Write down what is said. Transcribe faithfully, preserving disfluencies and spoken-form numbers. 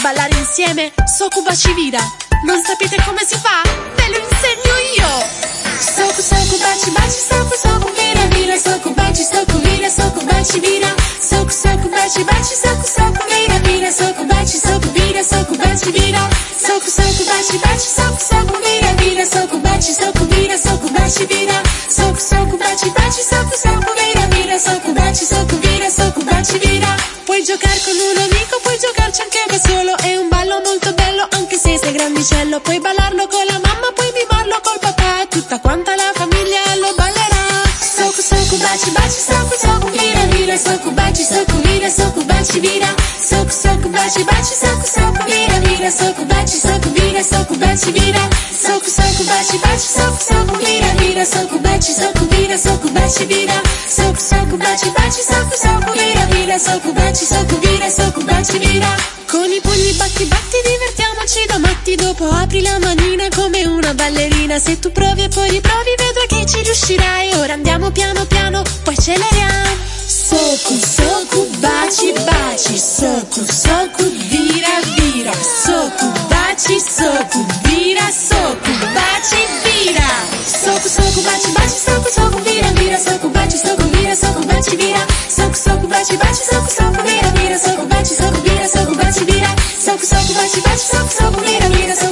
ballare insieme, soku baci vira. Non sapete come si fa? Ve lo insegno io. Soku soku baci baci, soku soku vira vira, soku baci soku vira, soku baci vira. Soku soku baci baci, soku soku vira vira, soku baci soku vira, soku baci vira. Soku soku baci baci, soku soku vira vira, soku baci soku vira, soku baci vira. Soku soku baci baci, soku soku vira vira, soku baci soku vira, soku baci vira. Puoi giocare con un amico, puoi giocarci anche da solo. È un ballo molto bello anche se sei grandicello. Puoi ballarlo con la mamma, puoi mimarlo col papà. Tutta quanta la famiglia lo ballerà. Soku soku baci baci, soku soku vira vira, soku baci soku vira, soku baci vira. Soku soku baci baci, soku soku vira vira, soku baci soku vira, soku baci vira. Soku soku baci baci, soku soku vira vira, soku baci soku vira, soku baci vira. Soku soku baci baci, soku soku vira vira, soku baci soku vira, soku baci vira. Con i pugni batti batti divertiamoci da matti. Dopo apri la manina come una ballerina. Se tu provi e poi riprovi vedrai che ci riuscirai. Ora andiamo piano piano, poi acceleriamo. Soku soku baci baci, soku soku vira vira, soku baci soku vira, soku baci vira. Soku soku baci baci, soku soku vira vira, soku baci soku vira, soku baci vira. Soku soku baci baci, soku soku vira vira, soku baci soku vira, soku baci vira. Soku soku baci baci, soku soku vira vira.